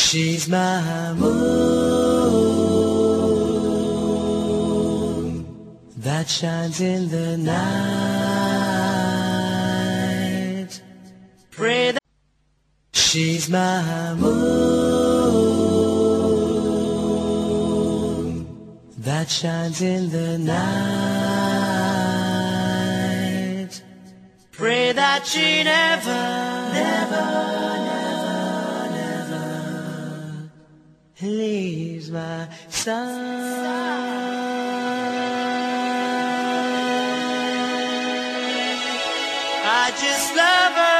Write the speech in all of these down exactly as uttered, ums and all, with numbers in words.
She's my moon that shines in the night. Pray that she's my moon that shines in the night. Pray that she never, never, never, never leaves my side. I just love her.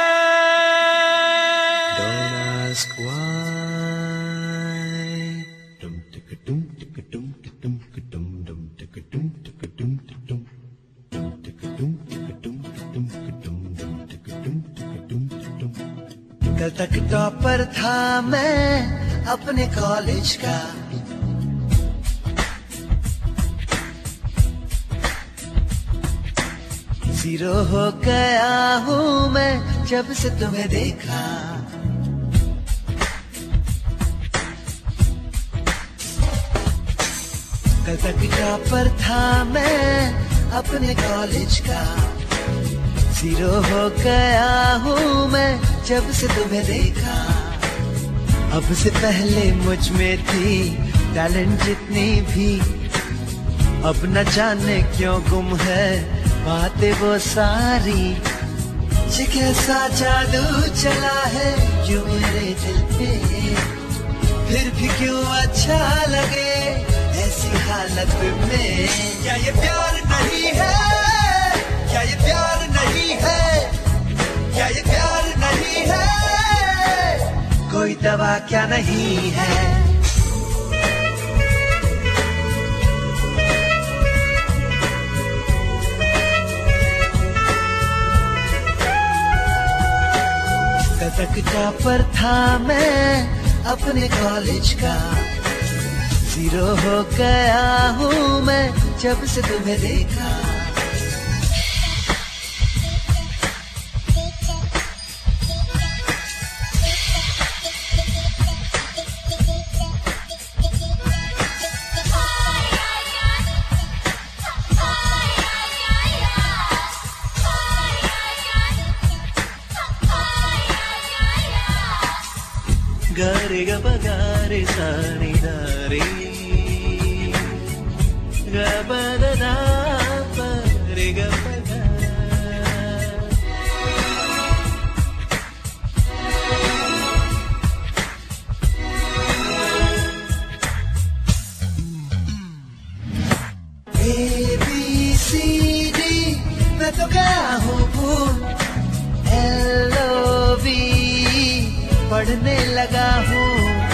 Don't ask why. Dum ticka dum ticka dum ticka dum ticka dum dum ticka dum ticka dum ticka dum dum ticka dum ticka dum dum ticka dum dum ticka dum ticka dum ticka dum. कल तक topper था मैं अपने college का, zero हो गया हूँ मैं जब से तुम्हें देखा। कल तक टॉपर था मैं अपने कॉलेज का, जीरो हो गया हूँ मैं जब से तुम्हें देखा। अब से पहले मुझ में थी टैलेंट जितनी भी, अब न जाने क्यों गुम है बातें वो सारी। ये कैसा जादू चला है यूं मेरे दिल पे, फिर भी क्यों अच्छा लगे ऐसी हालत में। क्या ये प्यार नहीं है, क्या ये प्यार नहीं है, क्या ये प्यार नहीं है, कोई दवा क्या नहीं है। कल तक टॉपर था मैं अपने कॉलेज का, जीरो हो गया हूँ मैं जब से तुम्हें देखा। गारे ग बगारे सानी दारे ग बदा परे ग बगा। ए बी सी डी मैं तो गया हूँ भूल, एल ओ वी पढ़ने लगा हूँ।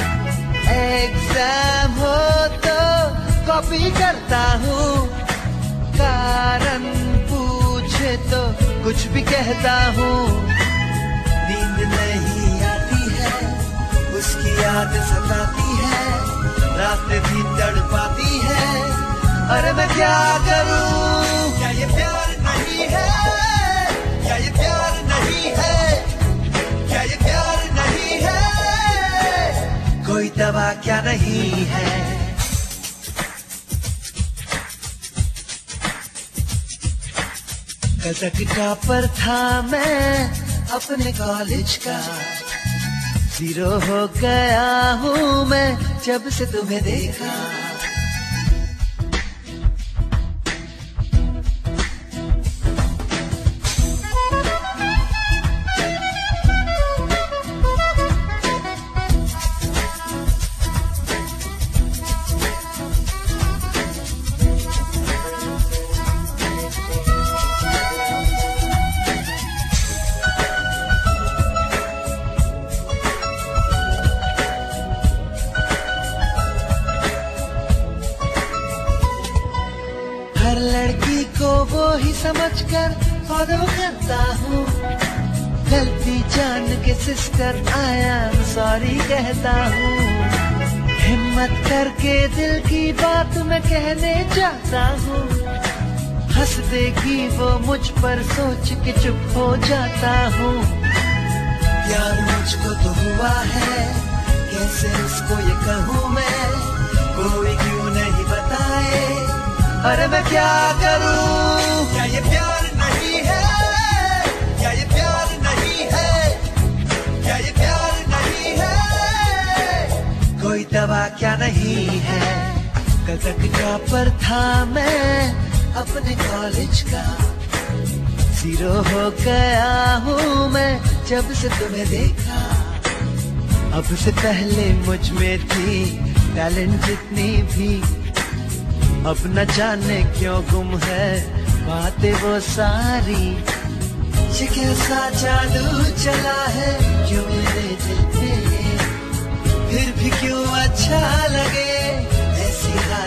एग्जाम हो तो कॉपी करता हूँ, कारण पूछे तो कुछ भी कहता हूँ। नींद नहीं आती है उसकी याद सताती है, रात भी तड़पाती है, अरे मैं क्या करूँ। क्या ये प्यार नहीं है, क्या ये प्यार नहीं है, क्या ये प्यार नहीं है, कोई दवा क्या नहीं है। कल तक टॉपर था मैं अपने कॉलेज का, जीरो हो गया हूँ मैं जब से तुम्हें देखा। हर लड़की को वो ही समझकर फॉलो करता हूँ, गलती जान के सिस्टर आई एम सॉरी कहता हूँ। हिम्मत करके दिल की बात मैं कहने चाहता हूँ, हंस देगी वो मुझ पर सोच के चुप हो जाता हूँ। प्यार मुझको तो हुआ है कि कैसे उसको ये कहूँ मैं, कोई क्यों नहीं बताए, अरे मैं क्या करूँ। क्या ये प्यार नहीं है, क्या ये प्यार नहीं है, क्या ये प्यार नहीं है, कोई दवा क्या नहीं है। गगन का पर था मैं अपने कॉलेज का, जीरो हो गया हूँ मैं जब से तुम्हें देखा। अब से पहले मुझ में थी टैलेंट जितनी भी, अब न जाने क्यों गुम है बातें वो सारी। ये कैसा जादू चला है क्यों मेरे दिल पे, फिर भी क्यों अच्छा लगे ऐसी